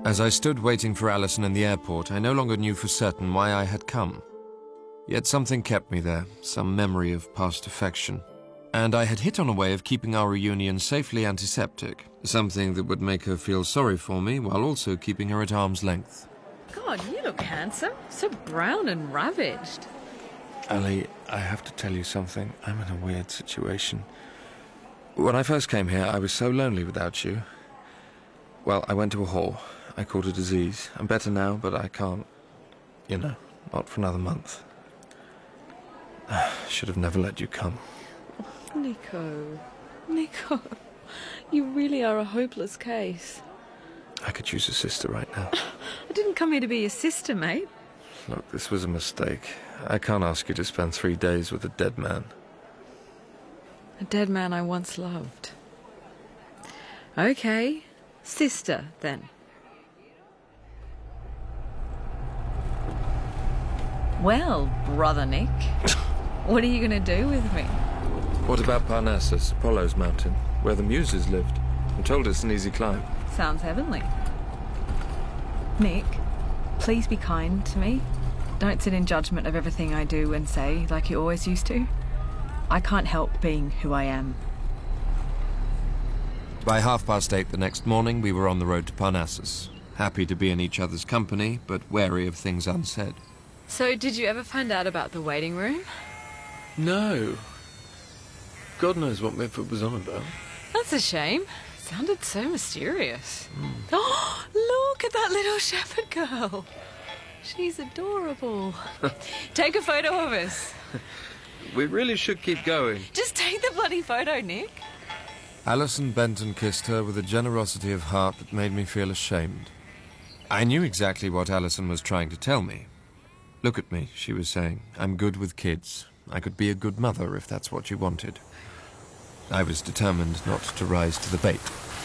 As I stood waiting for Alison in the airport, I no longer knew for certain why I had come. Yet something kept me there, some memory of past affection. And I had hit on a way of keeping our reunion safely antiseptic, something that would make her feel sorry for me while also keeping her at arm's length. God, you look handsome. So brown and ravaged. Ali, I have to tell you something. I'm in a weird situation. When I first came here, I was so lonely without you. Well, I went to a hall. I caught a disease. I'm better now, but I can't, not for another month. Should have never let you come. Nico, you really are a hopeless case. I could use a sister right now. I didn't come here to be your sister, mate. Look, this was a mistake. I can't ask you to spend 3 days with a dead man. A dead man I once loved. Okay, sister, then. Well, brother Nick, what are you going to do with me? What about Parnassus, Apollo's mountain, where the Muses lived? I'm told it's an easy climb. Sounds heavenly. Nick, please be kind to me. Don't sit in judgment of everything I do and say like you always used to. I can't help being who I am. By 8:30 the next morning, we were on the road to Parnassus, happy to be in each other's company, but wary of things unsaid. So, did you ever find out about the waiting room? No. God knows what Mitford was on about. That's a shame. Sounded so mysterious. Oh, look at that little shepherd girl. She's adorable. Take a photo of us. We really should keep going. Just take the bloody photo, Nick. Alison bent and kissed her with a generosity of heart that made me feel ashamed. I knew exactly what Alison was trying to tell me. Look at me, she was saying. I'm good with kids. I could be a good mother if that's what you wanted. I was determined not to rise to the bait.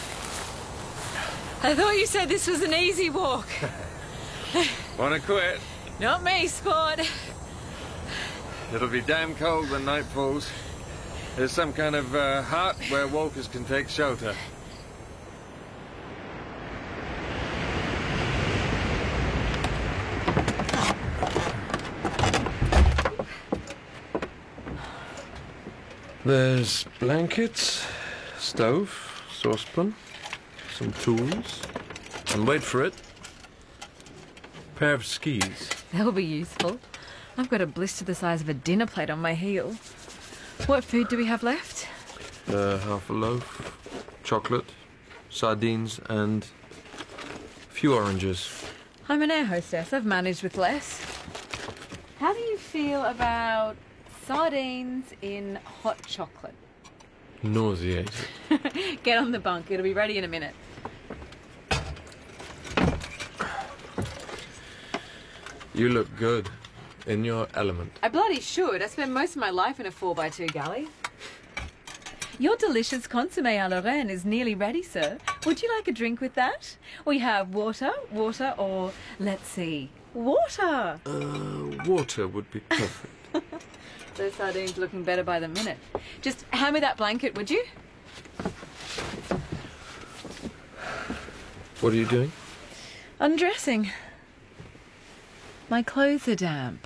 I thought you said this was an easy walk. Wanna quit? Not me, sport. It'll be damn cold when night falls. There's some kind of hut where walkers can take shelter. There's blankets, stove, saucepan, some tools, and wait for it, pair of skis. That'll be useful. I've got a blister the size of a dinner plate on my heel. What food do we have left? Half a loaf, chocolate, sardines, and a few oranges. I'm an air hostess. I've managed with less. How do you feel about sardines in hot chocolate? Nauseated. Get on the bunk. It'll be ready in a minute. You look good. In your element. I bloody should. I spend most of my life in a 4x2 galley. Your delicious consomme à la reine is nearly ready, sir. Would you like a drink with that? We have water, or, let's see, water! Water would be perfect. Those sardines looking better by the minute. Just hand me that blanket, would you? What are you doing? Undressing. My clothes are damp.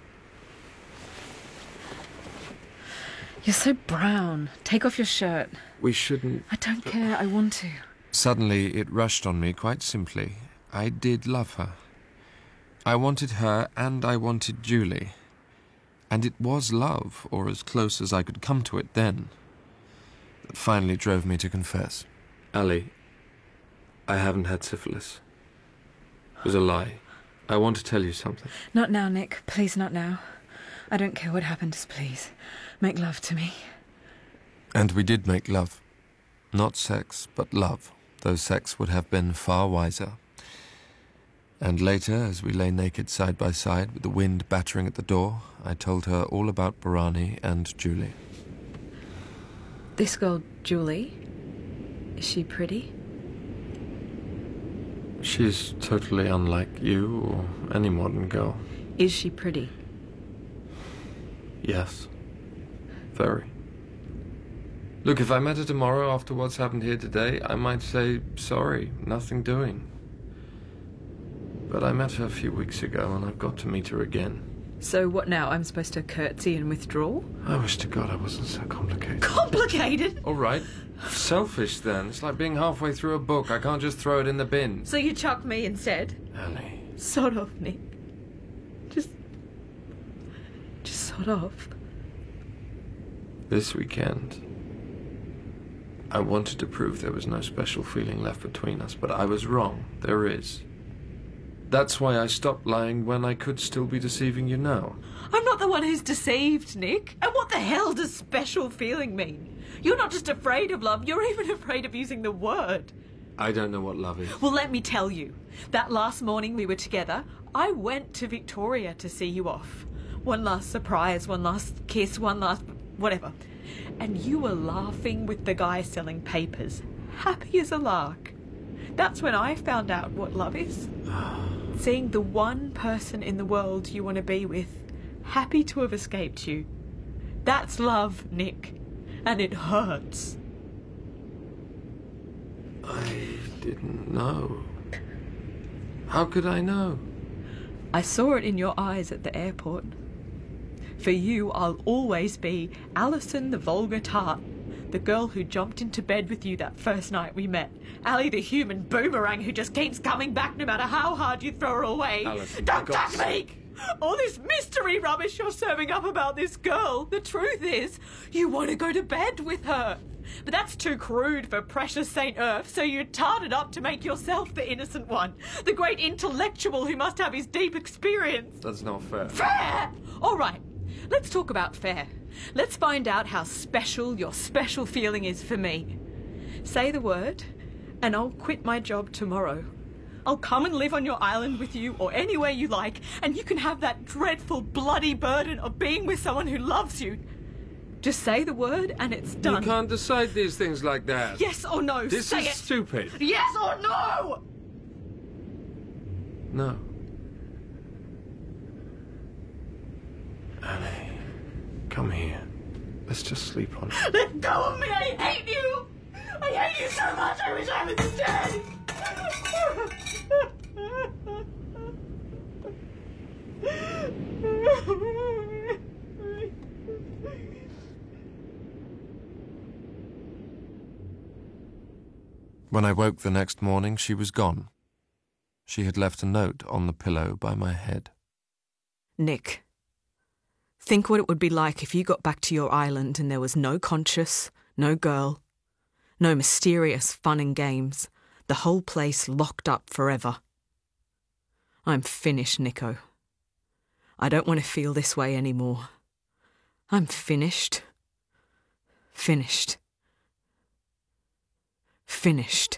You're so brown. Take off your shirt. We shouldn't... I don't care. I want to. Suddenly, it rushed on me quite simply. I did love her. I wanted her and I wanted Julie. And it was love, or as close as I could come to it then, that finally drove me to confess. Ali, I haven't had syphilis. It was a lie. I want to tell you something. Not now, Nick. Please, not now. I don't care what happened, just please. Make love to me. And we did make love. Not sex, but love, though sex would have been far wiser. And later, as we lay naked side by side with the wind battering at the door, I told her all about Bharani and Julie. This girl, Julie, is she pretty? She's totally unlike you or any modern girl. Is she pretty? Yes. Very. Look, if I met her tomorrow after what's happened here today, I might say, sorry, nothing doing. But I met her a few weeks ago, and I've got to meet her again. So what now? I'm supposed to curtsy and withdraw? I wish to God I wasn't so complicated. Complicated? All right. Selfish, then. It's like being halfway through a book. I can't just throw it in the bin. So you chuck me instead? Annie. Sod off, Nick. Just sod off. This weekend, I wanted to prove there was no special feeling left between us, but I was wrong. There is. That's why I stopped lying when I could still be deceiving you now. I'm not the one who's deceived, Nick. And what the hell does special feeling mean? You're not just afraid of love, you're even afraid of using the word. I don't know what love is. Well, let me tell you. That last morning we were together, I went to Victoria to see you off. One last surprise, one last kiss, one last whatever. And you were laughing with the guy selling papers, happy as a lark. That's when I found out what love is. Seeing the one person in the world you want to be with, happy to have escaped you. That's love, Nick. And it hurts. I didn't know. How could I know? I saw it in your eyes at the airport. For you, I'll always be Alison the vulgar tart, the girl who jumped into bed with you that first night we met. Allie the human boomerang who just keeps coming back no matter how hard you throw her away. Alison, don't touch me! All this mystery rubbish you're serving up about this girl. The truth is, you want to go to bed with her. But that's too crude for precious St. Earth, so you tart it up to make yourself the innocent one. The great intellectual who must have his deep experience. That's not fair. Fair! All right, let's talk about fair. Let's find out how special your special feeling is for me. Say the word, and I'll quit my job tomorrow. I'll come and live on your island with you or anywhere you like, and you can have that dreadful, bloody burden of being with someone who loves you. Just say the word and it's done. You can't decide these things like that. Yes or no? This say is it. stupid. Yes or no? No. Annie, come here. Let's just sleep on it. Let go of me! I hate you! I hate you so much! I wish I was dead! When I woke the next morning, she was gone. She had left a note on the pillow by my head. Nick, think what it would be like if you got back to your island and there was no Conscious, no girl, no mysterious fun and games, the whole place locked up forever. I'm finished, Nico. I don't want to feel this way anymore. I'm finished. Finished. Finished.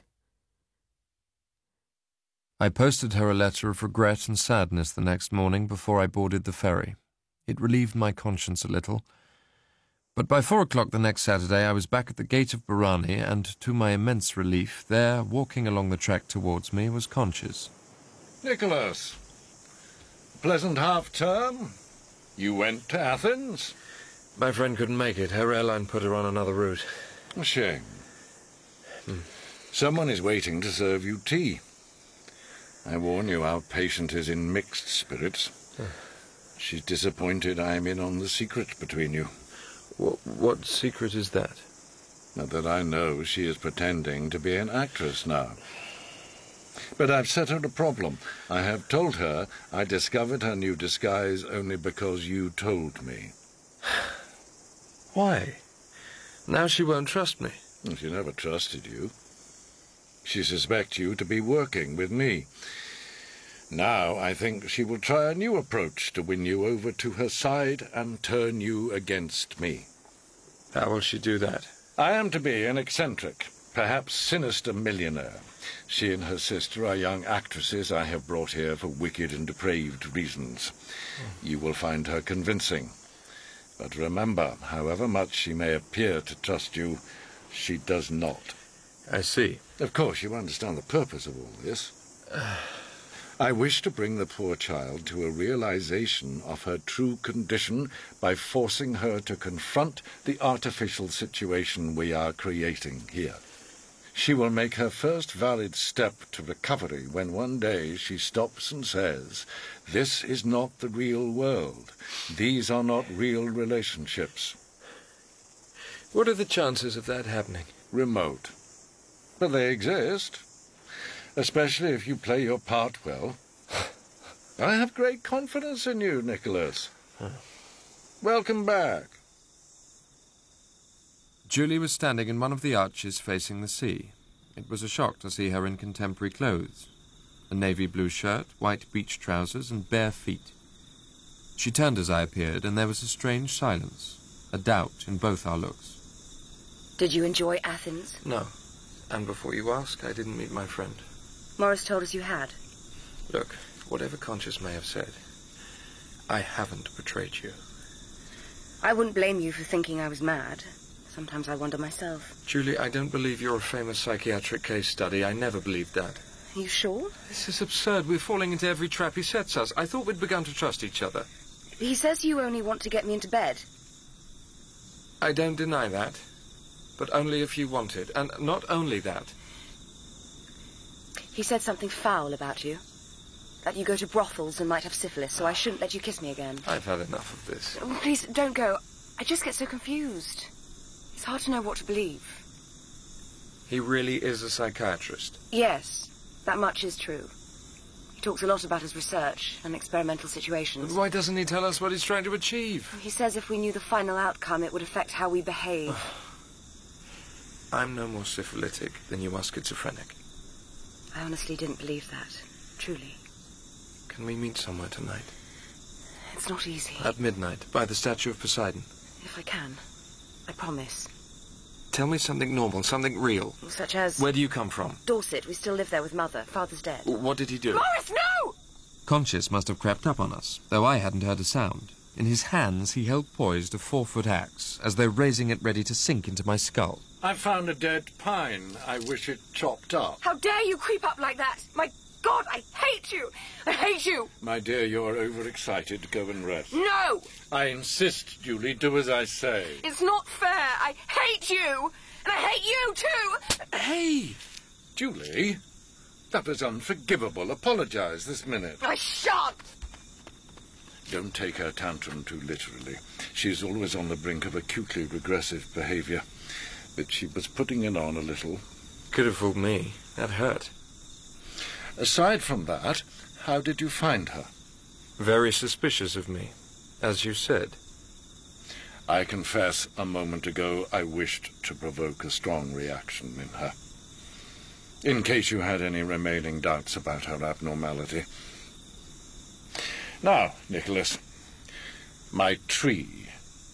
I posted her a letter of regret and sadness the next morning before I boarded the ferry. It relieved my conscience a little. But by 4 o'clock the next Saturday I was back at the gate of Barani, and to my immense relief, there, walking along the track towards me, was Conscious. Nicholas, pleasant half-term? You went to Athens? My friend couldn't make it. Her airline put her on another route. A shame. Someone is waiting to serve you tea. I warn you, our patient is in mixed spirits. She's disappointed I'm in on the secret between you. What secret is that? Not that I know, she is pretending to be an actress now. But I've set her a problem. I have told her I discovered her new disguise only because you told me. Why? Now she won't trust me. She never trusted you. She suspects you to be working with me. Now I think she will try a new approach to win you over to her side and turn you against me. How will she do that? I am to be an eccentric, perhaps sinister millionaire. She and her sister are young actresses I have brought here for wicked and depraved reasons. You will find her convincing. But remember, however much she may appear to trust you, she does not. I see. Of course, you understand the purpose of all this. I wish to bring the poor child to a realization of her true condition by forcing her to confront the artificial situation we are creating here. She will make her first valid step to recovery when one day she stops and says, "This is not the real world. These are not real relationships." What are the chances of that happening? Remote. But they exist, especially if you play your part well. I have great confidence in you, Nicholas. Welcome back. Julie was standing in one of the arches facing the sea. It was a shock to see her in contemporary clothes. A navy blue shirt, white beach trousers, and bare feet. She turned as I appeared, and there was a strange silence, a doubt in both our looks. Did you enjoy Athens? No. And before you ask, I didn't meet my friend. Morris told us you had. Look, whatever Conscious may have said, I haven't betrayed you. I wouldn't blame you for thinking I was mad. Sometimes I wonder myself. Julie, I don't believe you're a famous psychiatric case study. I never believed that. Are you sure? This is absurd. We're falling into every trap he sets us. I thought we'd begun to trust each other. He says you only want to get me into bed. I don't deny that. But only if you want it. And not only that. He said something foul about you. That you go to brothels and might have syphilis, so I shouldn't let you kiss me again. I've had enough of this. Oh, please, don't go. I just get so confused. It's hard to know what to believe. He really is a psychiatrist. Yes, that much is true. He talks a lot about his research and experimental situations. But why doesn't he tell us what he's trying to achieve? He says if we knew the final outcome, it would affect how we behave. I'm no more syphilitic than you are schizophrenic. I honestly didn't believe that. Truly. Can we meet somewhere tonight? It's not easy. At midnight, by the statue of Poseidon. If I can. I promise. Tell me something normal, something real. Such as... Where do you come from? Dorset. We still live there with Mother. Father's dead. What did he do? Morris, no! Conscious must have crept up on us, though I hadn't heard a sound. In his hands he held poised a 4-foot axe, as though raising it ready to sink into my skull. I found a dead pine. I wish it chopped up. How dare you creep up like that? My God, I hate you! I hate you! My dear, you're overexcited. Go and rest. No! I insist, Julie. Do as I say. It's not fair. I hate you! And I hate you, too! Hey! Julie, that was unforgivable. Apologize this minute. I shan't! Don't take her tantrum too literally. She's always on the brink of acutely regressive behaviour. But she was putting it on a little. Could have fooled me. That hurt. Aside from that, how did you find her? Very suspicious of me, as you said. I confess, a moment ago I wished to provoke a strong reaction in her. In case you had any remaining doubts about her abnormality. Now, Nicholas, my tree.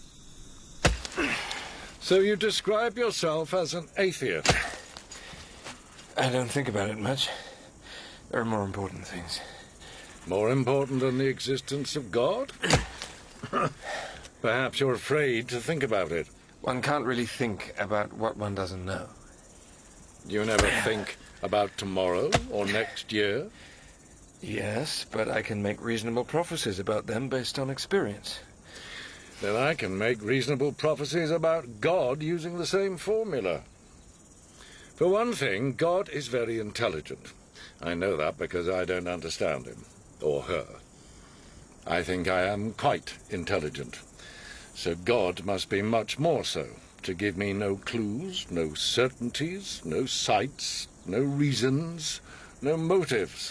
So you describe yourself as an atheist? I don't think about it much. There are more important things. More important than the existence of God? Perhaps you're afraid to think about it. One can't really think about what one doesn't know. You never think about tomorrow or next year? Yes, but I can make reasonable prophecies about them based on experience. Then I can make reasonable prophecies about God using the same formula. For one thing, God is very intelligent. I know that because I don't understand him, or her. I think I am quite intelligent. So God must be much more so, to give me no clues, no certainties, no sights, no reasons, no motives.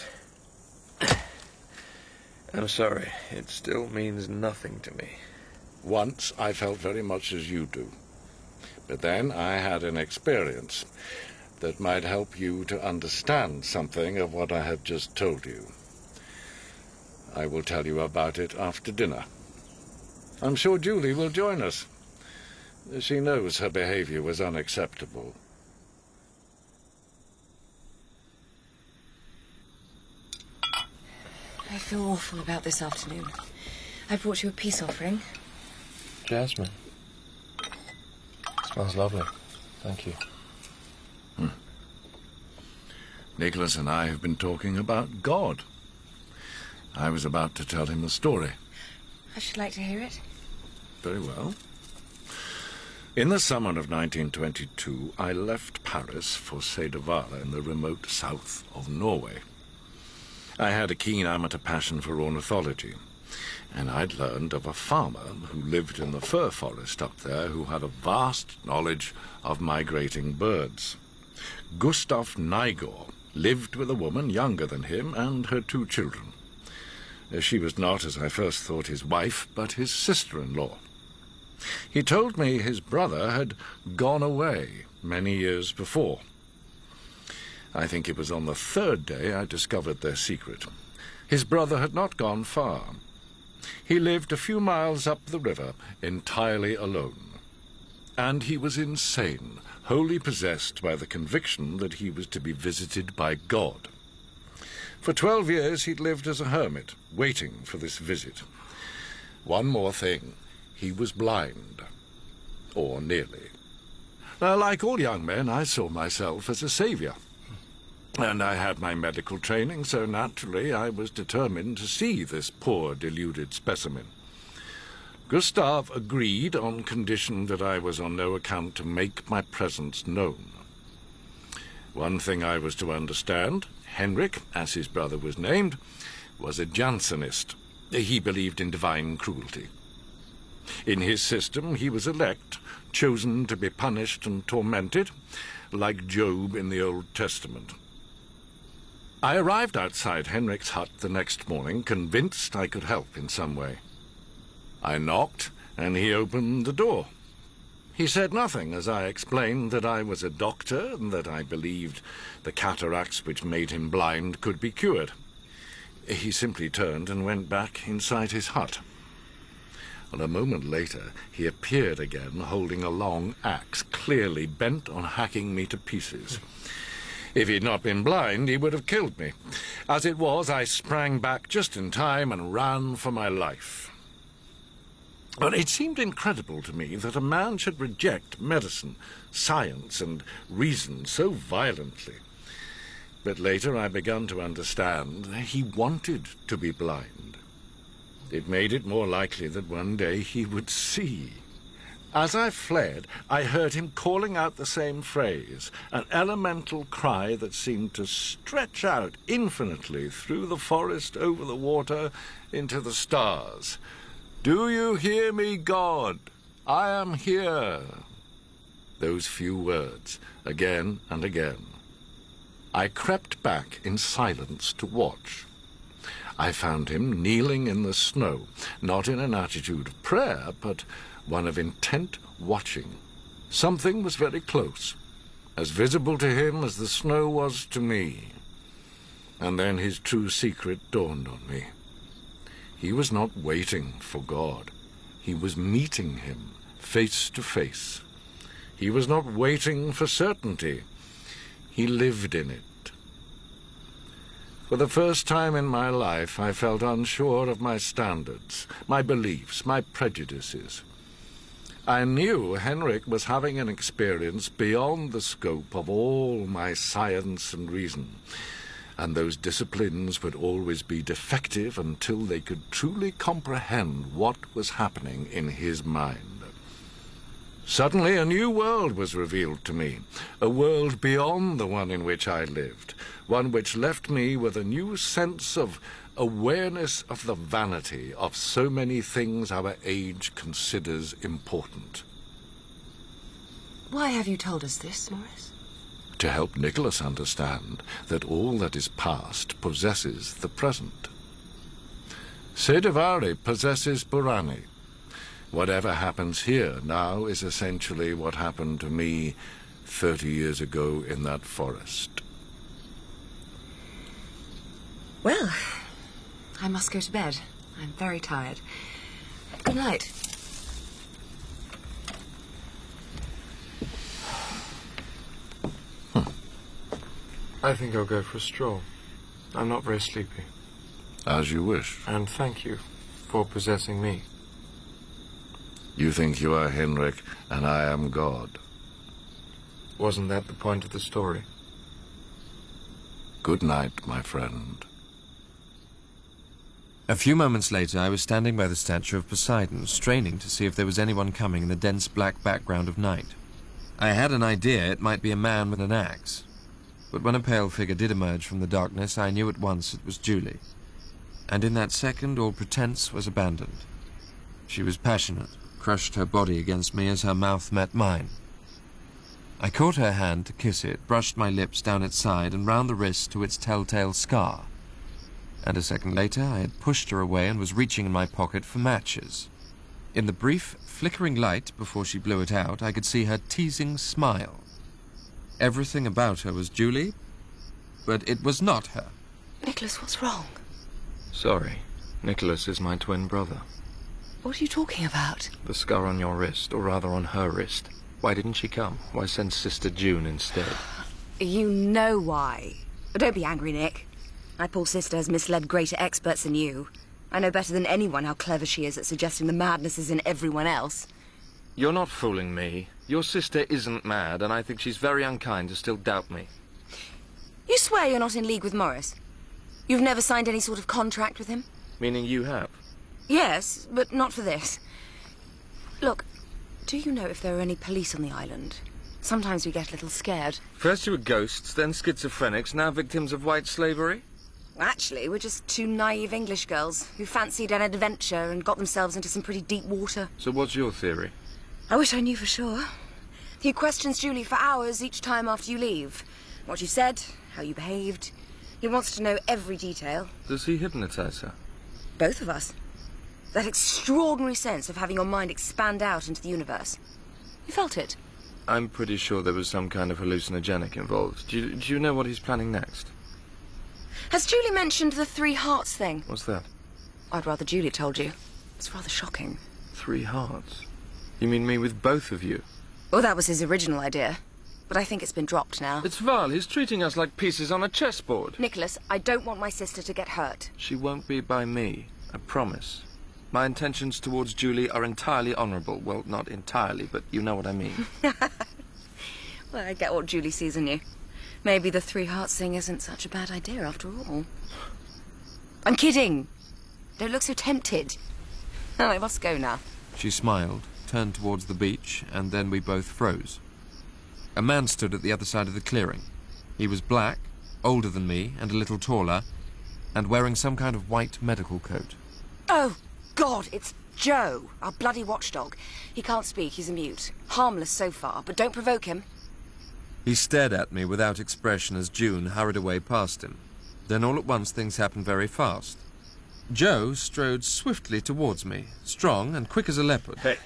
I'm sorry. It still means nothing to me. Once I felt very much as you do. But then I had an experience that might help you to understand something of what I have just told you. I will tell you about it after dinner. I'm sure Julie will join us. She knows her behavior was unacceptable. I feel awful about this afternoon. I brought you a peace offering. Jasmine. Smells lovely. Thank you. Nicholas and I have been talking about God. I was about to tell him a story. I should like to hear it. Very well. In the summer of 1922, I left Paris for Sedevare in the remote south of Norway. I had a keen amateur passion for ornithology, and I'd learned of a farmer who lived in the fir forest up there who had a vast knowledge of migrating birds. Gustav Nygård lived with a woman younger than him and her 2 children. She was not, as I first thought, his wife, but his sister-in-law. He told me his brother had gone away many years before. I think it was on the 3rd day I discovered their secret. His brother had not gone far. He lived a few miles up the river, entirely alone. And he was insane, wholly possessed by the conviction that he was to be visited by God. For 12 years he'd lived as a hermit, waiting for this visit. One more thing. He was blind. Or nearly. Now, like all young men, I saw myself as a saviour. And I had my medical training, so naturally I was determined to see this poor, deluded specimen. Gustav agreed on condition that I was on no account to make my presence known. One thing I was to understand, Henrik, as his brother was named, was a Jansenist. He believed in divine cruelty. In his system, he was elect, chosen to be punished and tormented, like Job in the Old Testament. I arrived outside Henrik's hut the next morning, convinced I could help in some way. I knocked, and he opened the door. He said nothing as I explained that I was a doctor and that I believed the cataracts which made him blind could be cured. He simply turned and went back inside his hut. And a moment later, he appeared again, holding a long axe, clearly bent on hacking me to pieces. If he'd not been blind, he would have killed me. As it was, I sprang back just in time and ran for my life. But it seemed incredible to me that a man should reject medicine, science, and reason so violently. But later I began to understand that he wanted to be blind. It made it more likely that one day he would see. As I fled, I heard him calling out the same phrase, an elemental cry that seemed to stretch out infinitely through the forest, over the water, into the stars. "Do you hear me, God? I am here." Those few words, again and again. I crept back in silence to watch. I found him kneeling in the snow, not in an attitude of prayer, but one of intent watching. Something was very close, as visible to him as the snow was to me. And then his true secret dawned on me. He was not waiting for God. He was meeting him face to face. He was not waiting for certainty. He lived in it. For the first time in my life, I felt unsure of my standards, my beliefs, my prejudices. I knew Henrik was having an experience beyond the scope of all my science and reason, and those disciplines would always be defective until they could truly comprehend what was happening in his mind. Suddenly a new world was revealed to me, a world beyond the one in which I lived, one which left me with a new sense of awareness of the vanity of so many things our age considers important. Why have you told us this, Morris? To help Nicholas understand that all that is past possesses the present. Sedevare possesses Burani. Whatever happens here now is essentially what happened to me 30 years ago in that forest. Well, I must go to bed. I'm very tired. Good night. I think I'll go for a stroll. I'm not very sleepy. As you wish. And thank you for possessing me. You think you are Henrik, and I am God. Wasn't that the point of the story? Good night, my friend. A few moments later, I was standing by the statue of Poseidon, straining to see if there was anyone coming in the dense black background of night. I had an idea it might be a man with an axe, but when a pale figure did emerge from the darkness, I knew at once it was Julie. And in that second, all pretense was abandoned. She was passionate, crushed her body against me as her mouth met mine. I caught her hand to kiss it, brushed my lips down its side and round the wrist to its telltale scar. And a second later, I had pushed her away and was reaching in my pocket for matches. In the brief, flickering light before she blew it out, I could see her teasing smile. Everything about her was Julie, but it was not her. Nicholas, what's wrong? Sorry, Nicholas is my twin brother. What are you talking about? The scar on your wrist, or rather on her wrist. Why didn't she come? Why send Sister June instead? You know why. But don't be angry, Nick. My poor sister has misled greater experts than you. I know better than anyone how clever she is at suggesting the madness is in everyone else. You're not fooling me. Your sister isn't mad, and I think she's very unkind to still doubt me. You swear you're not in league with Morris? You've never signed any sort of contract with him? Meaning you have? Yes, but not for this. Look, do you know if there are any police on the island? Sometimes we get a little scared. First you were ghosts, then schizophrenics, now victims of white slavery? Actually, we're just two naive English girls who fancied an adventure and got themselves into some pretty deep water. So what's your theory? I wish I knew for sure. He questions Julie for hours each time after you leave. What you said, how you behaved. He wants to know every detail. Does he hypnotize her? Both of us. That extraordinary sense of having your mind expand out into the universe. You felt it? I'm pretty sure there was some kind of hallucinogenic involved. Do you know what he's planning next? Has Julie mentioned the 3 hearts thing? What's that? I'd rather Julie told you. It's rather shocking. 3 hearts? You mean me with both of you? Well, that was his original idea. But I think it's been dropped now. It's Val. He's treating us like pieces on a chessboard. Nicholas, I don't want my sister to get hurt. She won't be by me. I promise. My intentions towards Julie are entirely honourable. Well, not entirely, but you know what I mean. Well, I get what Julie sees in you. Maybe the 3 hearts thing isn't such a bad idea after all. I'm kidding. Don't look so tempted. Oh, I must go now. She smiled, turned towards the beach, and then we both froze. A man stood at the other side of the clearing. He was black, older than me, and a little taller, and wearing some kind of white medical coat. Oh, God, it's Joe, our bloody watchdog. He can't speak, he's a mute. Harmless so far, but don't provoke him. He stared at me without expression as June hurried away past him. Then all at once things happened very fast. Joe strode swiftly towards me, strong and quick as a leopard. Hey.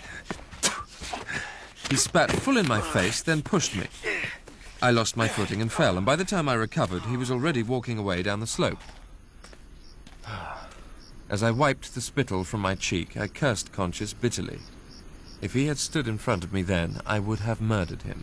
He spat full in my face, then pushed me. I lost my footing and fell, and by the time I recovered, he was already walking away down the slope. As I wiped the spittle from my cheek, I cursed Conscious bitterly. If he had stood in front of me then, I would have murdered him.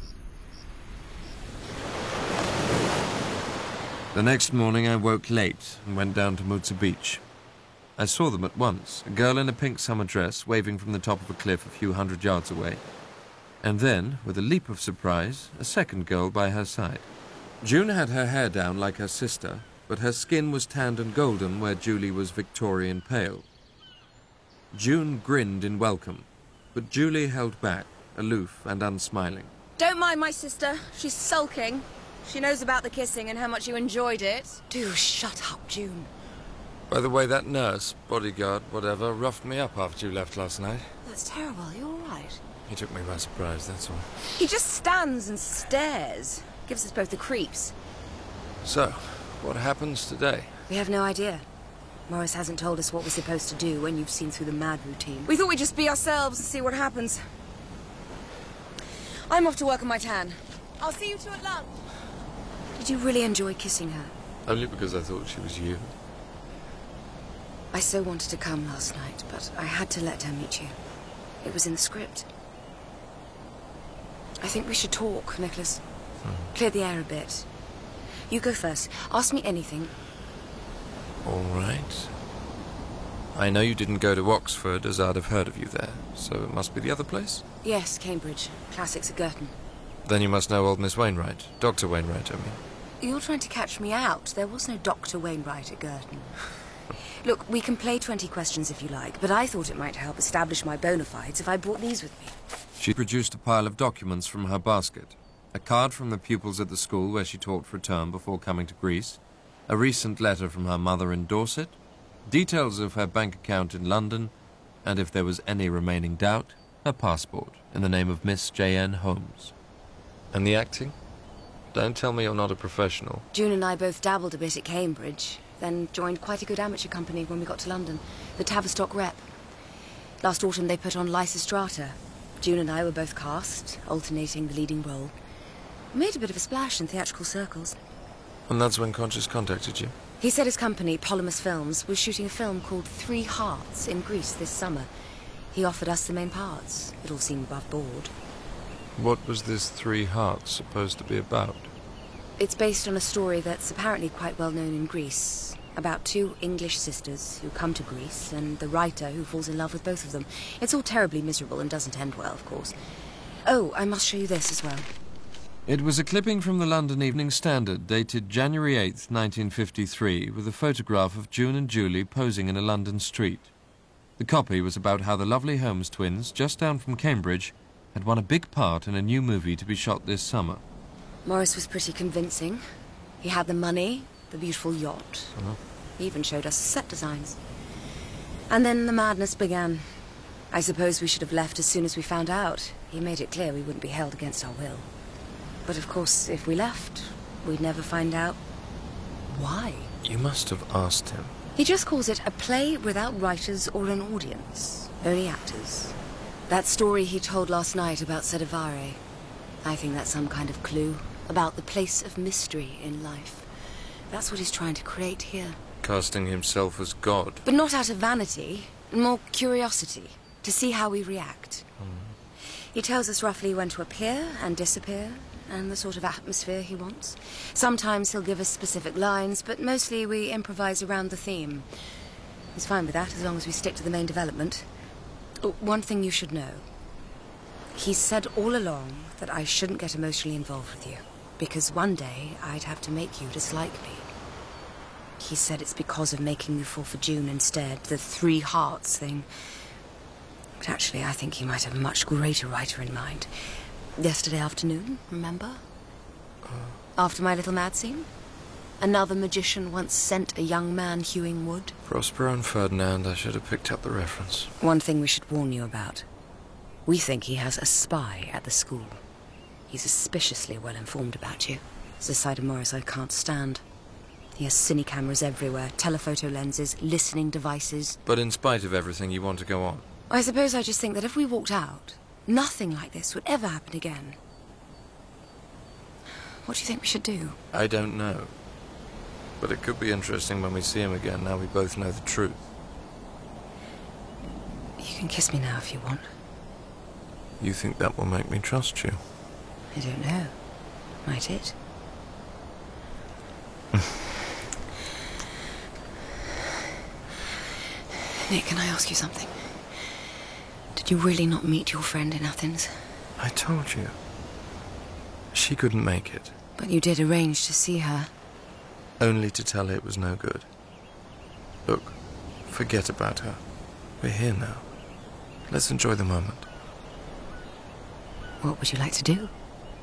The next morning I woke late and went down to Mutsa Beach. I saw them at once, a girl in a pink summer dress waving from the top of a cliff a few hundred yards away. And then, with a leap of surprise, a second girl by her side. June had her hair down like her sister, but her skin was tanned and golden where Julie was Victorian pale. June grinned in welcome, but Julie held back, aloof and unsmiling. Don't mind my sister. She's sulking. She knows about the kissing and how much you enjoyed it. Do shut up, June. By the way, that nurse, bodyguard, whatever, roughed me up after you left last night. That's terrible. You're all right. He took me by surprise, that's all. He just stands and stares. Gives us both the creeps. So, what happens today? We have no idea. Morris hasn't told us what we're supposed to do when you've seen through the mad routine. We thought we'd just be ourselves and see what happens. I'm off to work on my tan. I'll see you two at lunch. Did you really enjoy kissing her? Only because I thought she was you. I so wanted to come last night, but I had to let her meet you. It was in the script. I think we should talk, Nicholas. Clear the air a bit. You go first. Ask me anything. All right. I know you didn't go to Oxford, as I'd have heard of you there, so it must be the other place? Yes, Cambridge. Classics at Girton. Then you must know old Miss Wainwright. Dr. Wainwright, I mean. You're trying to catch me out. There was no Dr. Wainwright at Girton. Look, we can play 20 questions if you like, but I thought it might help establish my bona fides if I brought these with me. She produced a pile of documents from her basket. A card from the pupils at the school where she taught for a term before coming to Greece, a recent letter from her mother in Dorset, details of her bank account in London, and if there was any remaining doubt, her passport in the name of Miss J.N. Holmes. And the acting? Don't tell me you're not a professional. June and I both dabbled a bit at Cambridge, then joined quite a good amateur company when we got to London, the Tavistock Rep. Last autumn they put on Lysistrata. June and I were both cast, alternating the leading role. We made a bit of a splash in theatrical circles. And that's when Conscious contacted you? He said his company, Polymus Films, was shooting a film called Three Hearts in Greece this summer. He offered us the main parts. It all seemed above board. What was this Three Hearts supposed to be about? It's based on a story that's apparently quite well known in Greece, about two English sisters who come to Greece and the writer who falls in love with both of them. It's all terribly miserable and doesn't end well, of course. Oh, I must show you this as well. It was a clipping from the London Evening Standard, dated January 8th, 1953, with a photograph of June and Julie posing in a London street. The copy was about how the lovely Holmes twins, just down from Cambridge, had won a big part in a new movie to be shot this summer. Morris was pretty convincing. He had the money, the beautiful yacht. He even showed us set designs. And then the madness began. I suppose we should have left as soon as we found out. He made it clear we wouldn't be held against our will. But of course, if we left, we'd never find out why. You must have asked him. He just calls it a play without writers or an audience. Only actors. That story he told last night about Sedivare, I think that's some kind of clue about the place of mystery in life. That's what he's trying to create here. Casting himself as God. But not out of vanity, more curiosity, to see how we react. He tells us roughly when to appear and disappear, and the sort of atmosphere he wants. Sometimes he'll give us specific lines, but mostly we improvise around the theme. He's fine with that as long as we stick to the main development. Oh, one thing you should know. He's said all along that I shouldn't get emotionally involved with you, because one day I'd have to make you dislike me. He said it's because of making you fall for June instead, the Three Hearts thing. But actually, I think he might have a much greater writer in mind. Yesterday afternoon, remember? After my little mad scene? Another magician once sent a young man hewing wood. Prospero and Ferdinand, I should have picked up the reference. One thing we should warn you about. We think he has a spy at the school. He's suspiciously well informed about you. It's a side of Morris I can't stand. He has cine cameras everywhere, telephoto lenses, listening devices. But in spite of everything, you want to go on? I suppose I just think that if we walked out, nothing like this would ever happen again. What do you think we should do? I don't know. But it could be interesting when we see him again, now we both know the truth. You can kiss me now if you want. You think that will make me trust you? I don't know. Might it? Nick, can I ask you something? Did you really not meet your friend in Athens? I told you. She couldn't make it. But you did arrange to see her. Only to tell her it was no good. Look, forget about her. We're here now. Let's enjoy the moment. What would you like to do?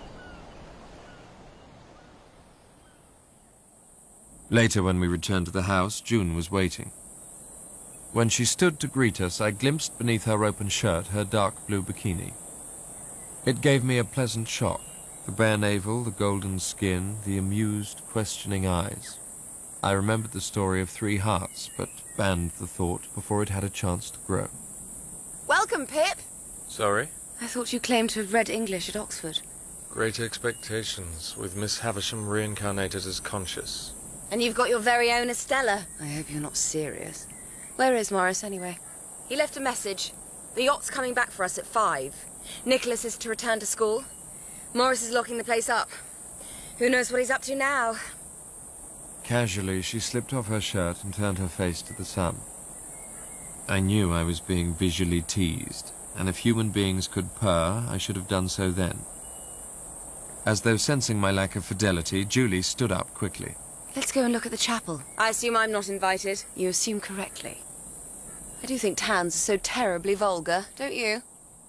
Later, when we returned to the house, June was waiting. When she stood to greet us, I glimpsed beneath her open shirt her dark blue bikini. It gave me a pleasant shock. The bare navel, the golden skin, the amused, questioning eyes. I remembered the story of Three Hearts, but banned the thought before it had a chance to grow. Welcome, Pip! Sorry? I thought you claimed to have read English at Oxford. Great Expectations, with Miss Havisham reincarnated as Conscious. And you've got your very own Estella. I hope you're not serious. Where is Morris, anyway? He left a message. The yacht's coming back for us at 5. Nicholas is to return to school. Morris is locking the place up. Who knows what he's up to now? Casually, she slipped off her shirt and turned her face to the sun. I knew I was being visually teased, and if human beings could purr, I should have done so then. As though sensing my lack of fidelity, Julie stood up quickly. Let's go and look at the chapel. I assume I'm not invited. You assume correctly. I do think tans are so terribly vulgar, don't you?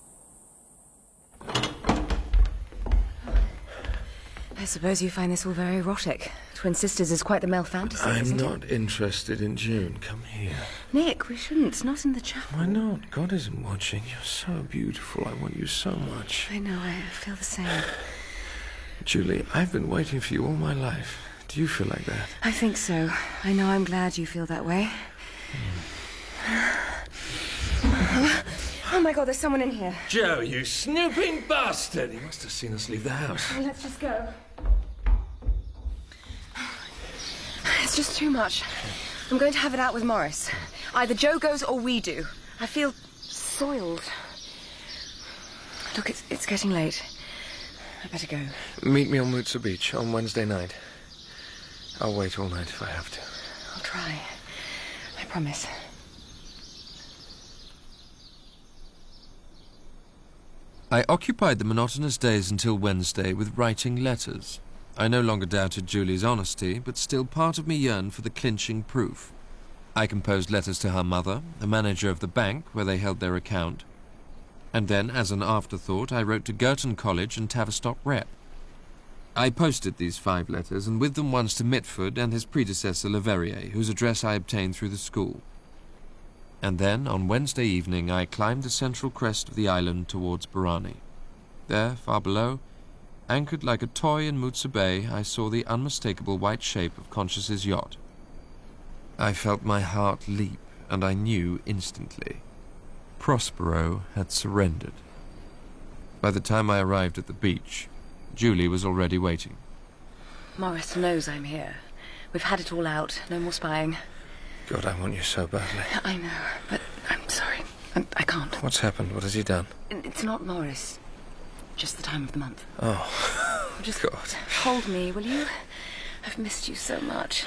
I suppose you find this all very erotic. Twin sisters is quite the male fantasy, I'm isn't not interested in June. Come here. Nick, we shouldn't. Not in the chapel. Why not? God isn't watching. You're so beautiful. I want you so much. I know, I feel the same. Julie, I've been waiting for you all my life. Do you feel like that? I think so. I know, I'm glad you feel that way. Oh my God, there's someone in here. Joe, you snooping bastard! He must have seen us leave the house. Well, let's just go. It's just too much. I'm going to have it out with Morris. Either Joe goes or we do. I feel soiled. Look, it's getting late. I better go. Meet me on Mutsa Beach on Wednesday night. I'll wait all night if I have to. I'll try. I promise. I occupied the monotonous days until Wednesday with writing letters. I no longer doubted Julie's honesty, but still part of me yearned for the clinching proof. I composed letters to her mother, the manager of the bank where they held their account. And then, as an afterthought, I wrote to Girton College and Tavistock Rep. I posted these 5 letters, and with them ones to Mitford and his predecessor Leverrier, whose address I obtained through the school. And then, on Wednesday evening, I climbed the central crest of the island towards Barani. There, far below, anchored like a toy in Mutsa Bay, I saw the unmistakable white shape of Conscious's yacht. I felt my heart leap, and I knew instantly. Prospero had surrendered. By the time I arrived at the beach, Julie was already waiting. Morris knows I'm here. We've had it all out. No more spying. God, I want you so badly. I know, but I'm sorry. I can't. What's happened? What has he done? It's not Morris. Just the time of the month. Oh, just God. Hold me, will you? I've missed you so much.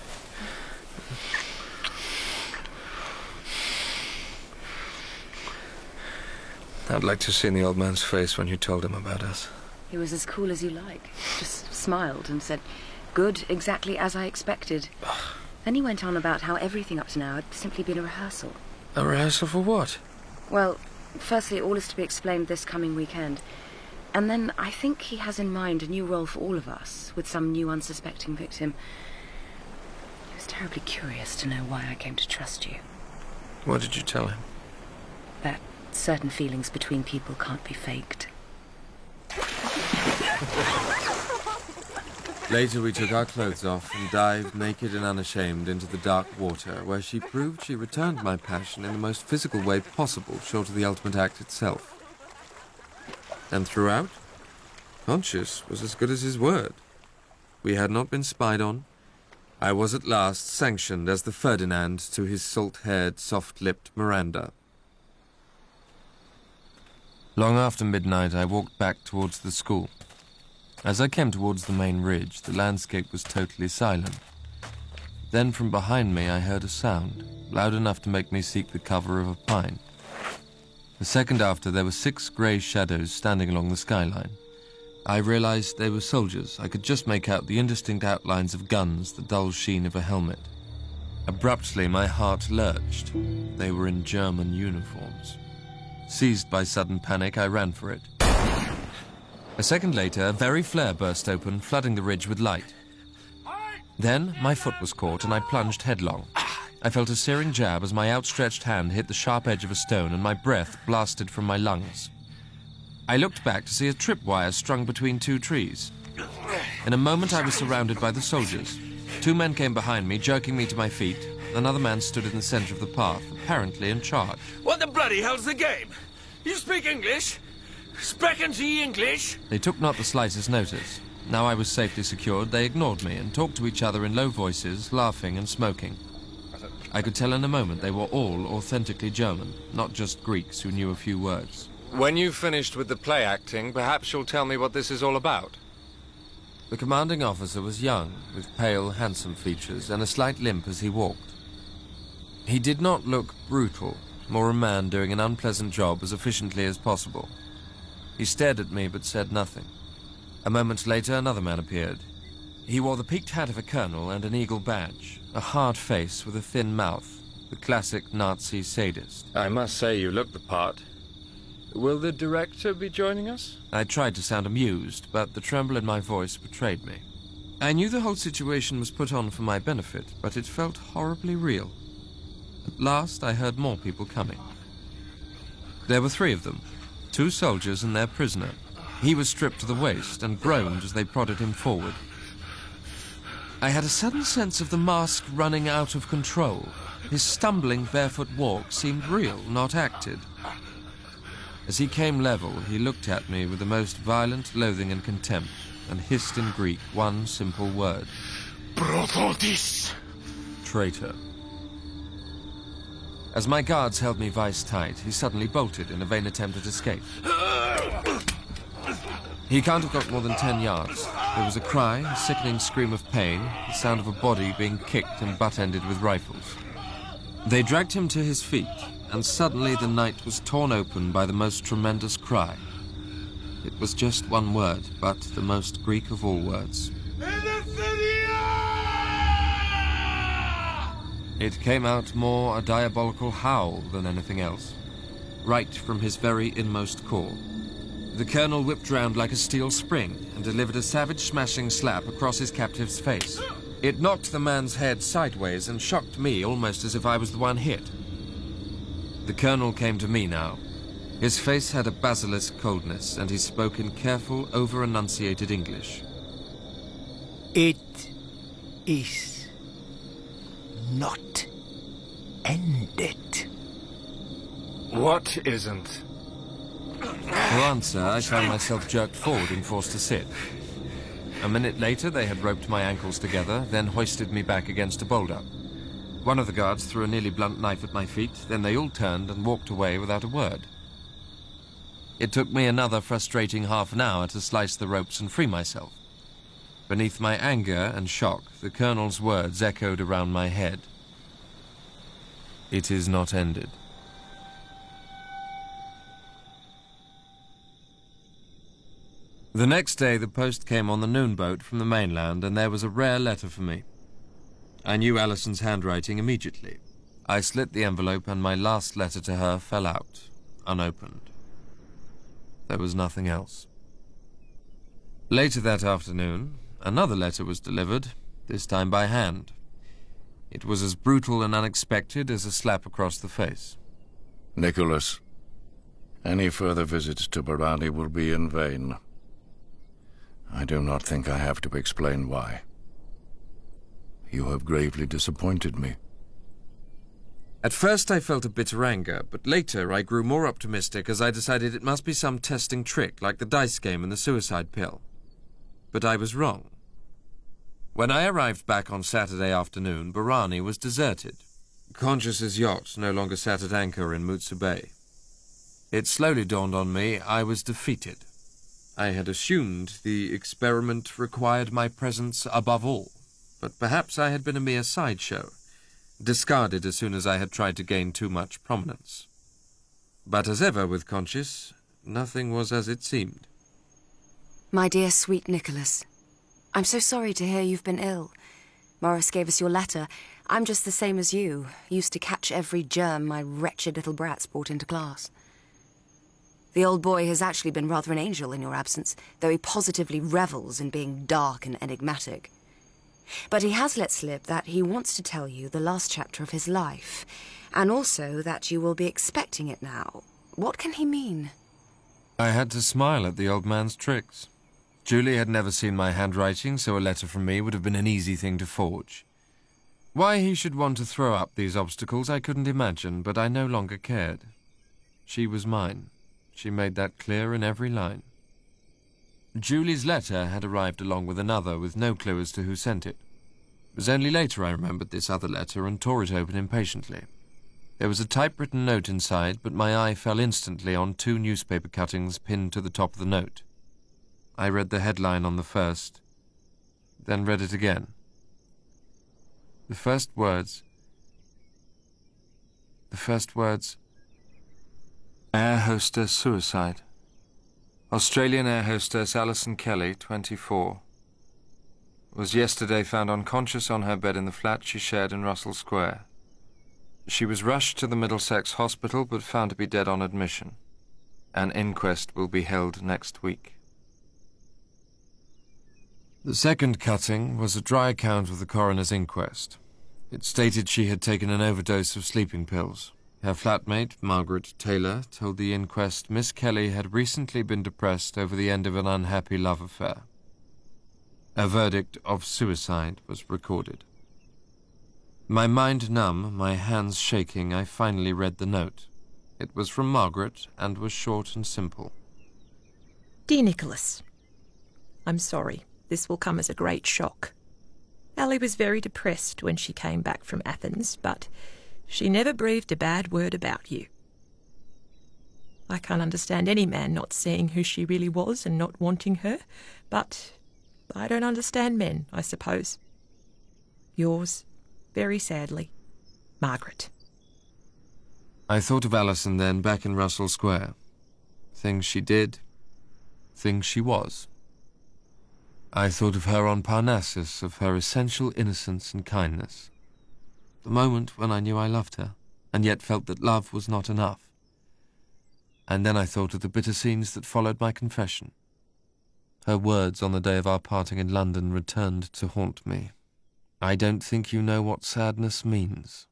I'd like to see the old man's face when you told him about us. He was as cool as you like. Just smiled and said, "Good, exactly as I expected." Then he went on about how everything up to now had simply been a rehearsal. A rehearsal for what? Well, firstly, all is to be explained this coming weekend. And then I think he has in mind a new role for all of us, with some new unsuspecting victim. He was terribly curious to know why I came to trust you. What did you tell him? That certain feelings between people can't be faked. Later we took our clothes off and dived naked and unashamed into the dark water, where she proved she returned my passion in the most physical way possible, short of the ultimate act itself. And throughout, Conscious was as good as his word. We had not been spied on. I was at last sanctioned as the Ferdinand to his salt-haired, soft-lipped Miranda. Long after midnight, I walked back towards the school. As I came towards the main ridge, the landscape was totally silent. Then from behind me I heard a sound, loud enough to make me seek the cover of a pine. A second after, there were 6 grey shadows standing along the skyline. I realized they were soldiers. I could just make out the indistinct outlines of guns, the dull sheen of a helmet. Abruptly, my heart lurched. They were in German uniforms. Seized by sudden panic, I ran for it. A second later, a very flare burst open, flooding the ridge with light. Then, my foot was caught and I plunged headlong. I felt a searing jab as my outstretched hand hit the sharp edge of a stone and my breath blasted from my lungs. I looked back to see a tripwire strung between 2 trees. In a moment, I was surrounded by the soldiers. 2 men came behind me, jerking me to my feet. Another man stood in the center of the path, apparently in charge. What the bloody hell's the game? You speak English? Sprechen Sie English? They took not the slightest notice. Now I was safely secured, they ignored me and talked to each other in low voices, laughing and smoking. I could tell in a moment they were all authentically German, not just Greeks who knew a few words. When you've finished with the play acting, perhaps you'll tell me what this is all about. The commanding officer was young, with pale, handsome features and a slight limp as he walked. He did not look brutal, more a man doing an unpleasant job as efficiently as possible. He stared at me but said nothing. A moment later, another man appeared. He wore the peaked hat of a colonel and an eagle badge, a hard face with a thin mouth, the classic Nazi sadist. I must say you look the part. Will the director be joining us? I tried to sound amused, but the tremble in my voice betrayed me. I knew the whole situation was put on for my benefit, but it felt horribly real. At last, I heard more people coming. There were 3 of them, 2 soldiers and their prisoner. He was stripped to the waist and groaned as they prodded him forward. I had a sudden sense of the mask running out of control. His stumbling, barefoot walk seemed real, not acted. As he came level, he looked at me with the most violent loathing and contempt, and hissed in Greek one simple word. Prothotis! Traitor. As my guards held me vice-tight, he suddenly bolted in a vain attempt at escape. He can't have got more than 10 yards. There was a cry, a sickening scream of pain, the sound of a body being kicked and butt-ended with rifles. They dragged him to his feet, and suddenly the night was torn open by the most tremendous cry. It was just one word, but the most Greek of all words. It came out more a diabolical howl than anything else, right from his very inmost core. The colonel whipped round like a steel spring and delivered a savage smashing slap across his captive's face. It knocked the man's head sideways and shocked me almost as if I was the one hit. The colonel came to me now. His face had a basilisk coldness, and he spoke in careful, over-enunciated English. It is not ended. What isn't? To answer, I found myself jerked forward and forced to sit. A minute later, they had roped my ankles together, then hoisted me back against a boulder. One of the guards threw a nearly blunt knife at my feet, then they all turned and walked away without a word. It took me another frustrating half an hour to slice the ropes and free myself. Beneath my anger and shock, the colonel's words echoed around my head. It is not ended. The next day, the post came on the noon boat from the mainland, and there was a rare letter for me. I knew Alison's handwriting immediately. I slit the envelope, and my last letter to her fell out, unopened. There was nothing else. Later that afternoon, another letter was delivered, this time by hand. It was as brutal and unexpected as a slap across the face. Nicholas, any further visits to Barani will be in vain. I do not think I have to explain why. You have gravely disappointed me. At first I felt a bitter anger, but later I grew more optimistic as I decided it must be some testing trick, like the dice game and the suicide pill. But I was wrong. When I arrived back on Saturday afternoon, Barani was deserted. Conscious's yacht no longer sat at anchor in Mutsu Bay. It slowly dawned on me I was defeated. I had assumed the experiment required my presence above all, but perhaps I had been a mere sideshow, discarded as soon as I had tried to gain too much prominence. But as ever with Conscious, nothing was as it seemed. My dear sweet Nicholas, I'm so sorry to hear you've been ill. Morris gave us your letter. I'm just the same as you, used to catch every germ my wretched little brats brought into class. The old boy has actually been rather an angel in your absence, though he positively revels in being dark and enigmatic. But he has let slip that he wants to tell you the last chapter of his life, and also that you will be expecting it now. What can he mean? I had to smile at the old man's tricks. Julie had never seen my handwriting, so a letter from me would have been an easy thing to forge. Why he should want to throw up these obstacles I couldn't imagine, but I no longer cared. She was mine. She made that clear in every line. Julie's letter had arrived along with another, with no clue as to who sent it. It was only later I remembered this other letter and tore it open impatiently. There was a typewritten note inside, but my eye fell instantly on 2 newspaper cuttings pinned to the top of the note. I read the headline on the first, then read it again. The first words, Air hostess suicide. Australian air hostess Alison Kelly, 24. was yesterday found unconscious on her bed in the flat she shared in Russell Square. She was rushed to the Middlesex Hospital but found to be dead on admission. An inquest will be held next week. The second cutting was a dry account of the coroner's inquest. It stated she had taken an overdose of sleeping pills. Her flatmate, Margaret Taylor, told the inquest Miss Kelly had recently been depressed over the end of an unhappy love affair. A verdict of suicide was recorded. My mind numb, my hands shaking, I finally read the note. It was from Margaret and was short and simple. Dear Nicholas, I'm sorry. This will come as a great shock. Ellie was very depressed when she came back from Athens, but she never breathed a bad word about you. I can't understand any man not seeing who she really was and not wanting her, but I don't understand men, I suppose. Yours, very sadly, Margaret. I thought of Alison then, back in Russell Square. Things she did, things she was. I thought of her on Parnassus, of her essential innocence and kindness. The moment when I knew I loved her, and yet felt that love was not enough. And then I thought of the bitter scenes that followed my confession. Her words on the day of our parting in London returned to haunt me. I don't think you know what sadness means.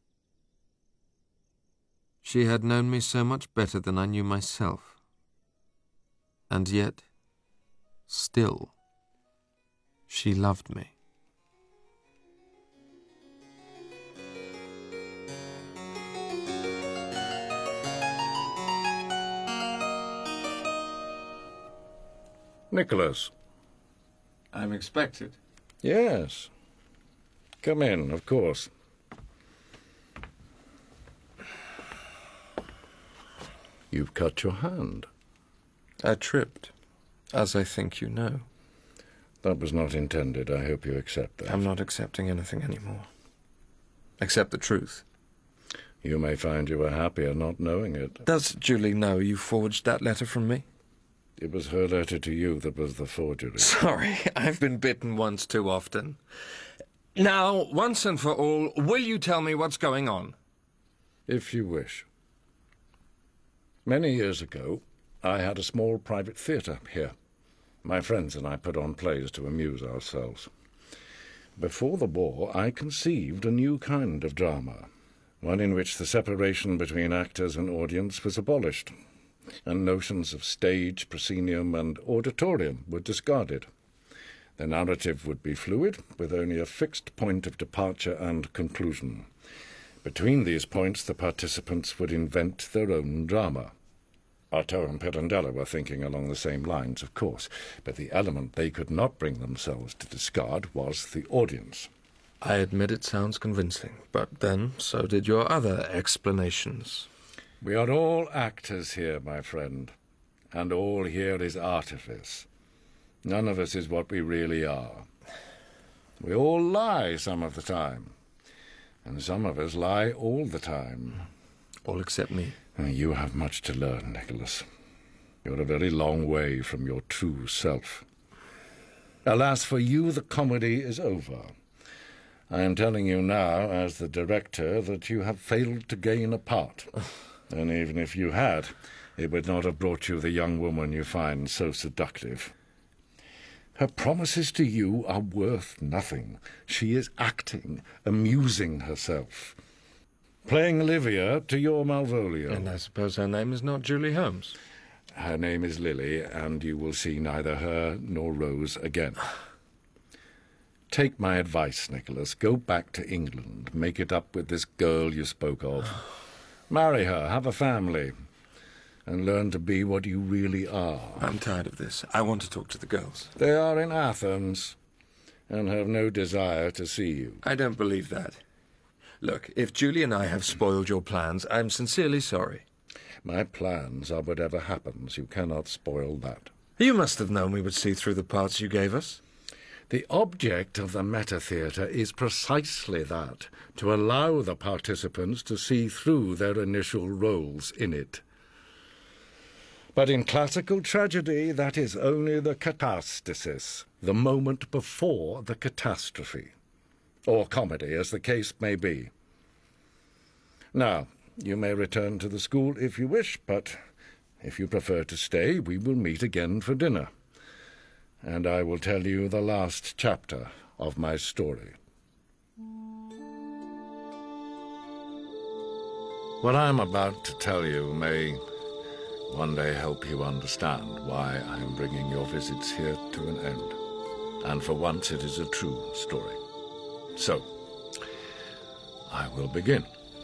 She had known me so much better than I knew myself. And yet, still, she loved me. Nicholas. I'm expected. Yes. Come in, of course. You've cut your hand. I tripped, as I think you know. That was not intended. I hope you accept that. I'm not accepting anything anymore. Except the truth. You may find you were happier not knowing it. Does Julie know you forged that letter from me? It was her letter to you that was the forgery. Sorry, I've been bitten once too often. Now, once and for all, will you tell me what's going on? If you wish. Many years ago, I had a small private theatre here. My friends and I put on plays to amuse ourselves. Before the war, I conceived a new kind of drama, one in which the separation between actors and audience was abolished, and notions of stage, proscenium, and auditorium were discarded. The narrative would be fluid, with only a fixed point of departure and conclusion. Between these points, the participants would invent their own drama. Artaud and Pirandello were thinking along the same lines, of course, but the element they could not bring themselves to discard was the audience. I admit it sounds convincing, but then so did your other explanations. We are all actors here, my friend, and all here is artifice. None of us is what we really are. We all lie some of the time, and some of us lie all the time. All except me. You have much to learn, Nicholas. You're a very long way from your true self. Alas, for you, the comedy is over. I am telling you now, as the director, that you have failed to gain a part. And even if you had, it would not have brought you the young woman you find so seductive. Her promises to you are worth nothing. She is acting, amusing herself. Playing Olivia to your Malvolio. And I suppose her name is not Julie Holmes. Her name is Lily, and you will see neither her nor Rose again. Take my advice, Nicholas. Go back to England. Make it up with this girl you spoke of. Marry her, have a family, and learn to be what you really are. I'm tired of this. I want to talk to the girls. They are in Athens, and have no desire to see you. I don't believe that. Look, if Julie and I have spoiled your plans, I'm sincerely sorry. My plans are whatever happens. You cannot spoil that. You must have known we would see through the parts you gave us. The object of the meta-theatre is precisely that, to allow the participants to see through their initial roles in it. But in classical tragedy, that is only the katastasis, the moment before the catastrophe. Or comedy, as the case may be. Now, you may return to the school if you wish, but if you prefer to stay, we will meet again for dinner. And I will tell you the last chapter of my story. What I am about to tell you may one day help you understand why I am bringing your visits here to an end. And for once it is a true story. So, I will begin.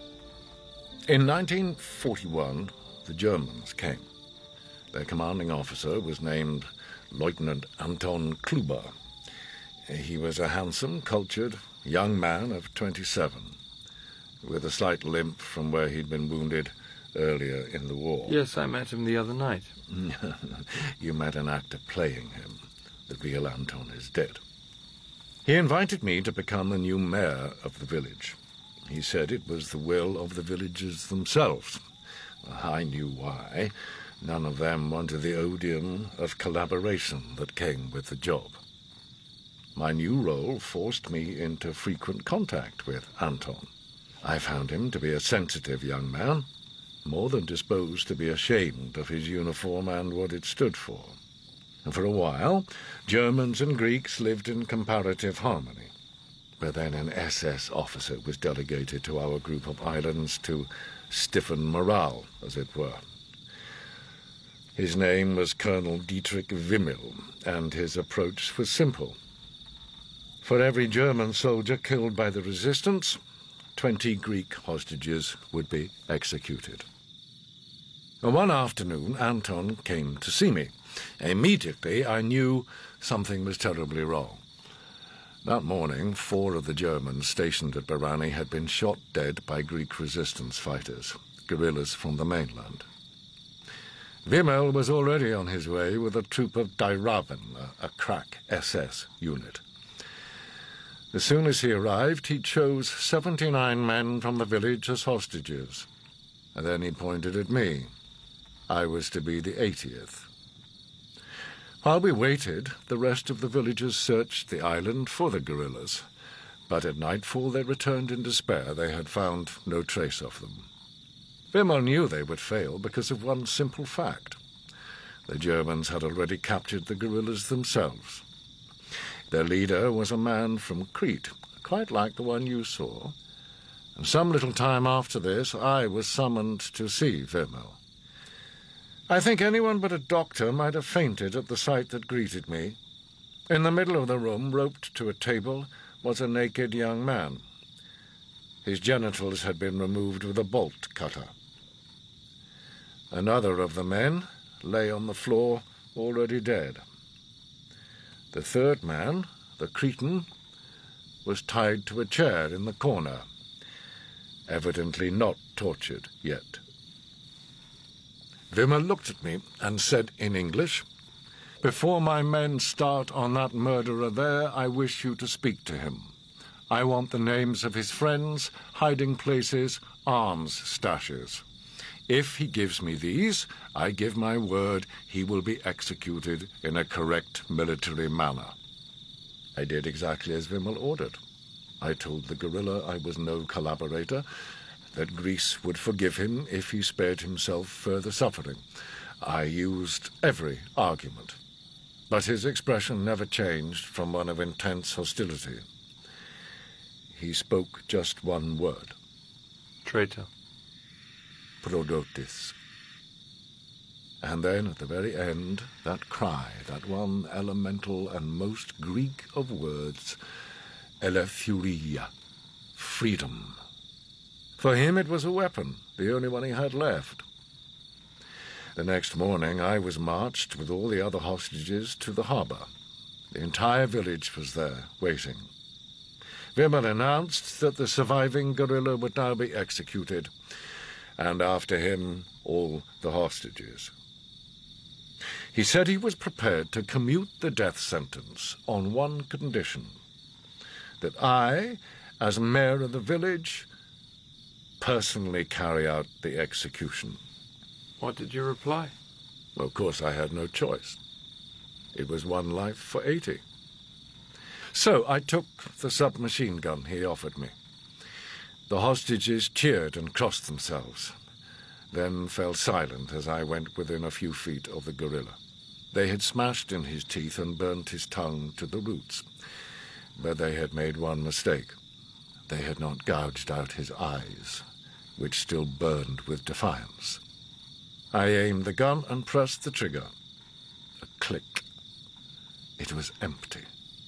In 1941, the Germans came. Their commanding officer was named Lieutenant Anton Kluber. He was a handsome, cultured young man of 27, with a slight limp from where he'd been wounded earlier in the war. Yes, I met him the other night. You met an actor playing him. The real Anton is dead. He invited me to become the new mayor of the village. He said it was the will of the villagers themselves. I knew why. None of them wanted the odium of collaboration that came with the job. My new role forced me into frequent contact with Anton. I found him to be a sensitive young man, more than disposed to be ashamed of his uniform and what it stood for. And for a while, Germans and Greeks lived in comparative harmony. But then an SS officer was delegated to our group of islands to stiffen morale, as it were. His name was Colonel Dietrich Wimmel, and his approach was simple. For every German soldier killed by the resistance, 20 Greek hostages would be executed. One afternoon, Anton came to see me. Immediately, I knew something was terribly wrong. That morning, 4 of the Germans stationed at Barani had been shot dead by Greek resistance fighters, guerrillas from the mainland. Wimmel was already on his way with a troop of Die Raven, a crack SS unit. As soon as he arrived, he chose 79 men from the village as hostages. And then he pointed at me. I was to be the 80th. While we waited, the rest of the villagers searched the island for the guerrillas. But at nightfall they returned in despair. They had found no trace of them. Wimmel knew they would fail because of one simple fact. The Germans had already captured the guerrillas themselves. Their leader was a man from Crete, quite like the one you saw. And some little time after this, I was summoned to see Wimmel. I think anyone but a doctor might have fainted at the sight that greeted me. In the middle of the room, roped to a table, was a naked young man. His genitals had been removed with a bolt cutter. Another of the men lay on the floor, already dead. The third man, the Cretan, was tied to a chair in the corner, evidently not tortured yet. Wimmel looked at me and said in English, "Before my men start on that murderer there, I wish you to speak to him. I want the names of his friends, hiding places, arms stashes. If he gives me these, I give my word he will be executed in a correct military manner." I did exactly as Wimmel ordered. I told the guerrilla I was no collaborator, that Greece would forgive him if he spared himself further suffering. I used every argument, but his expression never changed from one of intense hostility. He spoke just one word. Traitor. Prodotis. And then, at the very end, that cry, that one elemental and most Greek of words, eleftheuria, freedom. For him it was a weapon, the only one he had left. The next morning I was marched with all the other hostages to the harbour. The entire village was there, waiting. Wimmel announced that the surviving guerrilla would now be executed, and after him all the hostages. He said he was prepared to commute the death sentence on one condition, that I, as mayor of the village, personally carry out the execution. What did you reply? Of course, I had no choice. It was one life for 80. So I took the submachine gun he offered me. The hostages cheered and crossed themselves, then fell silent as I went within a few feet of the gorilla. They had smashed in his teeth and burnt his tongue to the roots. But they had made one mistake. They had not gouged out his eyes, which still burned with defiance. I aimed the gun and pressed the trigger. A click. It was empty.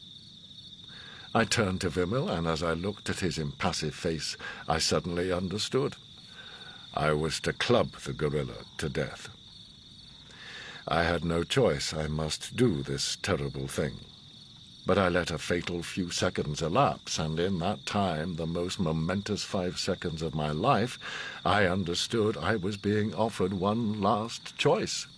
I turned to Vimmel, and as I looked at his impassive face, I suddenly understood. I was to club the gorilla to death. I had no choice. I must do this terrible thing. But I let a fatal few seconds elapse, and in that time, the most momentous 5 seconds of my life, I understood I was being offered one last choice.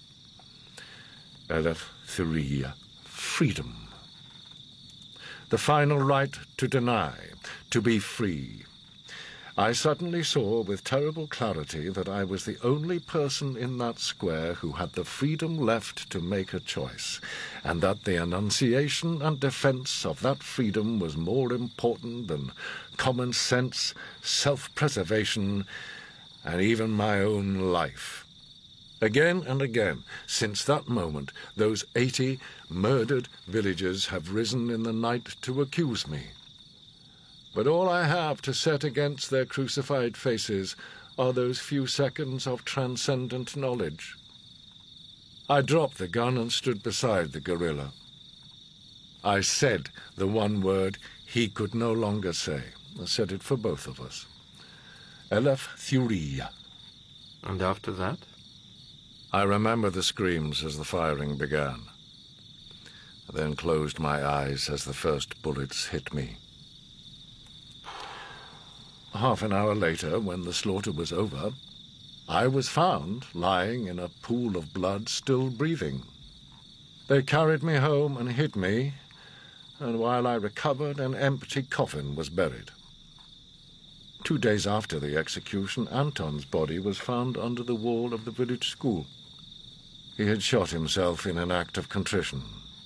Eleftheria, freedom. The final right to deny, to be free. I suddenly saw with terrible clarity that I was the only person in that square who had the freedom left to make a choice, and that the enunciation and defence of that freedom was more important than common sense, self-preservation, and even my own life. Again and again, since that moment, those 80 murdered villagers have risen in the night to accuse me. But all I have to set against their crucified faces are those few seconds of transcendent knowledge. I dropped the gun and stood beside the gorilla. I said the one word he could no longer say. I said it for both of us. Eleftheria. And after that? I remember the screams as the firing began. I then closed my eyes as the first bullets hit me. Half an hour later, when the slaughter was over, I was found lying in a pool of blood, still breathing. They carried me home and hid me, and while I recovered, an empty coffin was buried. 2 days after the execution, Anton's body was found under the wall of the village school. He had shot himself in an act of contrition.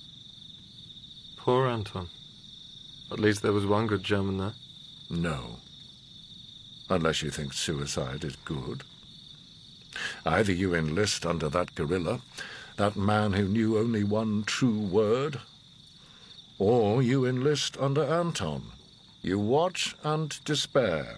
Poor Anton. At least there was one good German there. No. Unless you think suicide is good. Either you enlist under that gorilla, that man who knew only one true word, or you enlist under Anton. You watch and despair.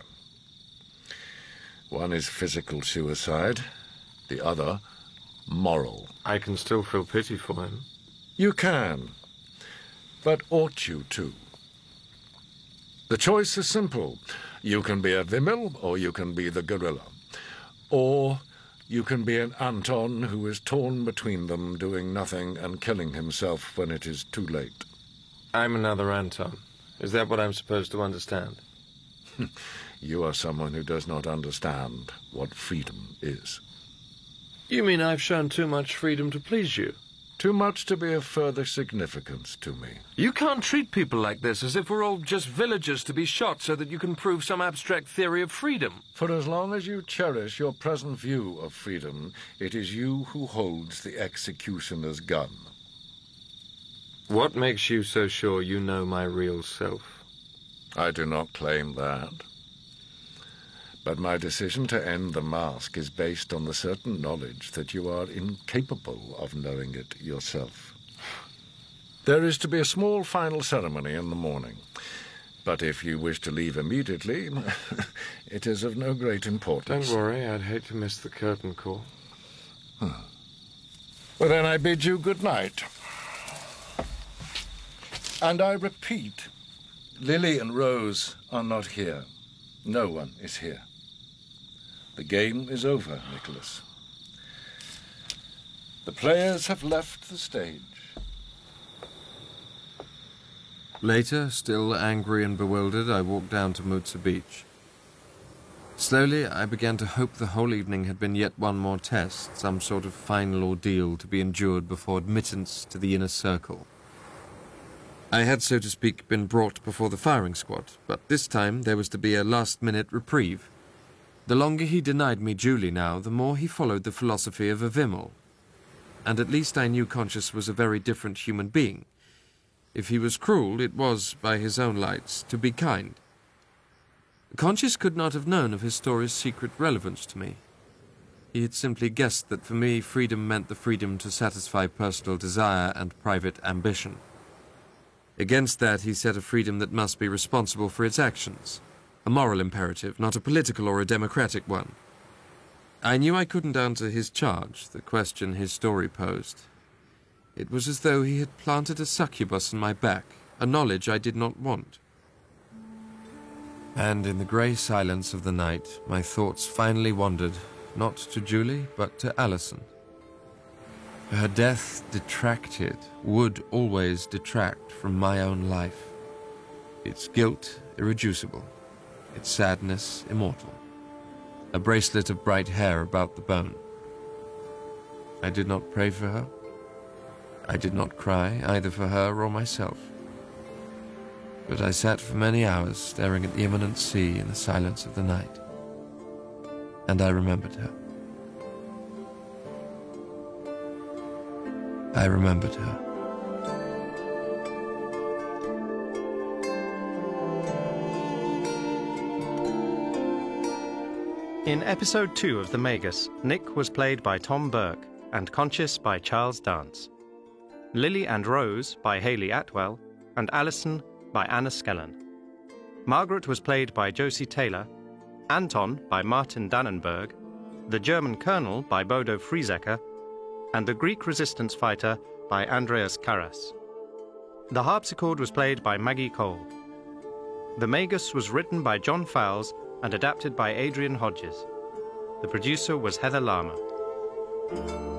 One is physical suicide, the other moral. I can still feel pity for him. You can, but ought you to? The choice is simple. You can be a Vimmel, or you can be the gorilla. Or you can be an Anton who is torn between them, doing nothing and killing himself when it is too late. I'm another Anton. Is that what I'm supposed to understand? You are someone who does not understand what freedom is. You mean I've shown too much freedom to please you? Too much to be of further significance to me. You can't treat people like this as if we're all just villagers to be shot so that you can prove some abstract theory of freedom. For as long as you cherish your present view of freedom, it is you who holds the executioner's gun. What makes you so sure you know my real self? I do not claim that. But my decision to end the mask is based on the certain knowledge that you are incapable of knowing it yourself. There is to be a small final ceremony in the morning. But if you wish to leave immediately, it is of no great importance. Don't worry, I'd hate to miss the curtain call. Well, then I bid you good night. And I repeat, Lily and Rose are not here. No one is here. The game is over, Nicholas. The players have left the stage. Later, still angry and bewildered, I walked down to Mutsa Beach. Slowly, I began to hope the whole evening had been yet one more test, some sort of final ordeal to be endured before admittance to the inner circle. I had, so to speak, been brought before the firing squad, but this time there was to be a last-minute reprieve. The longer he denied me Julie now, the more he followed the philosophy of a Vimmel. and at least I knew Conscious was a very different human being. If he was cruel, it was, by his own lights, to be kind. Conscious could not have known of his story's secret relevance to me. He had simply guessed that for me freedom meant the freedom to satisfy personal desire and private ambition. Against that he set a freedom that must be responsible for its actions, a moral imperative, not a political or a democratic one. I knew I couldn't answer his charge, the question his story posed. It was as though he had planted a succubus in my back, a knowledge I did not want. And in the grey silence of the night, my thoughts finally wandered, not to Julie, but to Alison. Her death detracted, would always detract from my own life. Its guilt irreducible, its sadness immortal. A bracelet of bright hair about the bone. I did not pray for her. I did not cry, either for her or myself. But I sat for many hours staring at the imminent sea in the silence of the night. And I remembered her. I remembered her. In episode 2 of The Magus, Nick was played by Tom Burke and Conscious by Charles Dance. Lily and Rose by Hayley Atwell and Alison by Anna Skellen. Margaret was played by Josie Taylor, Anton by Martin Dannenberg, the German Colonel by Bodo Friesecker, and the Greek resistance fighter by Andreas Karas. The harpsichord was played by Maggie Cole. The Magus was written by John Fowles and adapted by Adrian Hodges. The producer was Heather Lama.